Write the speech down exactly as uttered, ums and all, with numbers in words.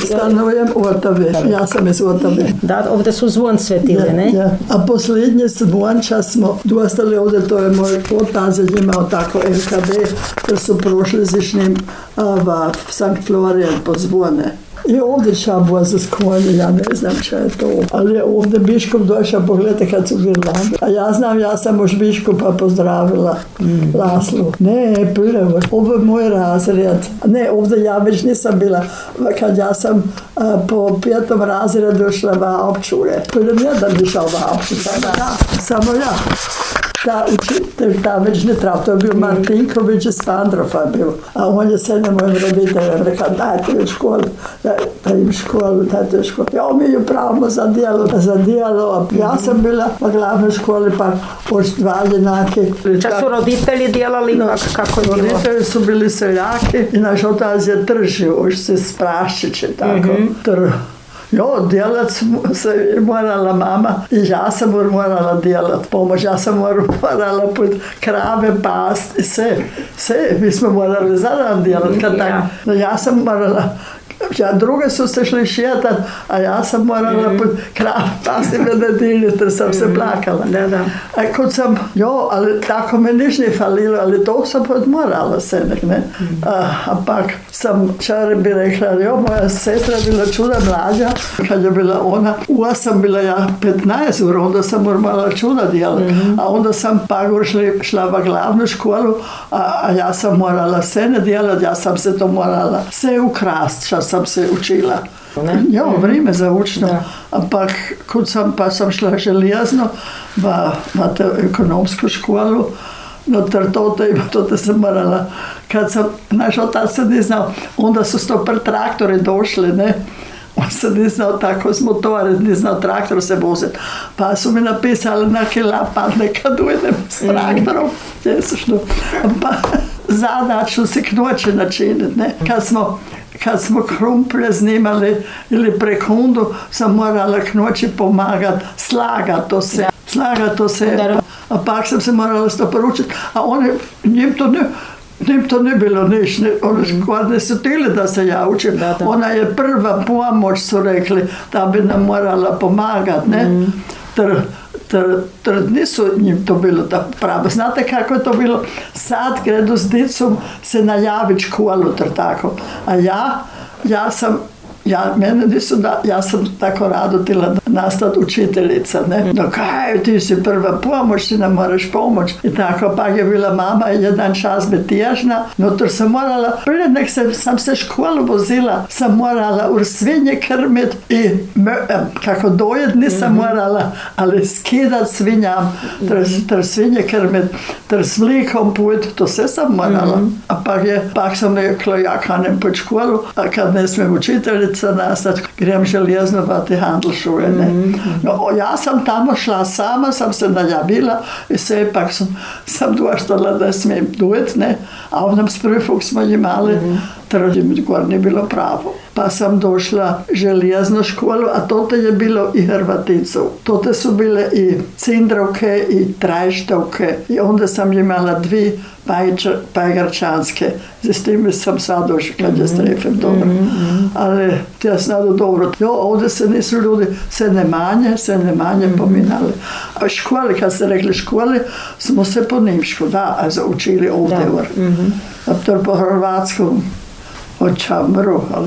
stanujem u Otave. Ja sam iz Otave. Da, ovdje su zvon svetile, ne? Ja. A posljednje zvonča smo dostali ovdje, to je moj otac imao tako L K B, jer su prošli zišnim v Sankt Florian po zvone. I ovdje šabua za skonje, ja ne znam šta je to. Ali je ovdje biškup došao, pogledajte kad su girlande. A ja znam, ja sam už biškupa pozdravila mm. Laslu. Ne, pilevo, ovo je moj razred. Ne, ovdje ja već nisam bila. Kad ja sam a, po petom razredu došla v opčure. Pilem jedan išao v opčure. Samo ja. Ta učitelj, ta već ne treba, to je bio Martinković iz Pandrofa bio. A on je sedem mojim roditeljem rekao, dajte u školu, dajte im školu, dajte u školu. Ja umiju pravno za dijelo, za dijelo. Ja sam bila u glavnoj školi, pa už dva jednake. Čak su roditelji dijelali, no, kako je bilo? Roditelji su bili seljaki i naš otac je tržio, už se s praščiće, tako, mm-hmm. tr. Jo, djelat se morala mama i ja sam morala djelat pomoć. Ja sam morala put krave past i sve, sve. Mi smo morali zadan djelat. Kad tak, no, ja sam morala, ja, druge su se šli šijetat, a ja sam morala mm. put krave past i mededilje, jer sam mm. se plakala. Da, da. A kod sam, jo, ali tako me niš ne falilo, ali to sam put morala se nek, ne. Mm. A, a pak sam čare bi rekla, jo, moja sestra bila čuda mlađa, kad je bila ona, ua sam bila ja petnaest, onda sam morala čuda djelat, mm-hmm. a onda sam pak šli, šla v glavnu školu, a, a ja sam morala sve ne djelat, ja sam se to morala sve ukrast, šta sam se učila. Ne? Jo, mm-hmm. vrijeme za učno. A pak, kud sam, pa sam šla željezno v, v te ekonomsku školu, no ter tote, tote sam morala, kad sam, naš otac se ne znao, onda su sto pr traktori došli, ne, on se ne znao tako s motore, ne znao traktor se voziti, pa su mi napisali na kilapa, nekad ujedem s traktorom, jesušno, pa zadaču si knoće načiniti, ne, kad smo kad smo krumplje snimali ili prekundu, sam morala knoći pomagati, slagati to se, slagati to se, a, a pak sam se morala to poručiti, a oni, njim to ne, njim to ne bilo niš, ne, oni skoro ne su htjeli da se ja učim, da, da. Ona je prva pomoć, su rekli, da bi nam morala pomagati, ne, mm. ter, ter, ter nisu njim to bilo da pravo. Znate kako je to bilo? Sad gredu s dicom se najavit školu, ter tako. A ja, ja sam, ja, mene nisu da, ja sam tako rado tila nastati učiteljica, ne? No kaj, ti si prva pomoć, ti nam moraš pomoć. I tako, pa je bila mama i jedan čas bi tježna, no to sam morala, prije nek se, sam se školu vozila, sam morala u svinje krmit i kako dojed nisam mm-hmm. morala, ali skidat svinjam, ter, ter svinje krmit, ter s mlikom put, to sve sam morala. Mm-hmm. A pak je, pak sam rekla, ja kanem pod školu, a kad ne smijem učiteljica nastati, grem željezno vati handlšuje, ne. Mm-hmm. No, ja sam tamo šla sama, sam se najavila i sve pak sam, sam doštala da smijem duet, ne, a onom sprifog smo imali, mm-hmm. trdim, gor nije bilo pravo. Pa sam došla željeznu školu, a tote je bilo i Hrvaticov. Tote su bile i Cindrovke i Trajštovke i onda sam imala dvi pajgarčanske. S time sam sad došla kad je strefem dobro. Mm-hmm. Ali ja snadu dobro. Jo, ovdje se nisu ljudi se ne manje, se ne manje mm-hmm. pominali. A školi, kad ste rekli školi, smo se po nimšku, da, a učili ovdje. Da. Mm-hmm. A to po hrvatskom od čamru,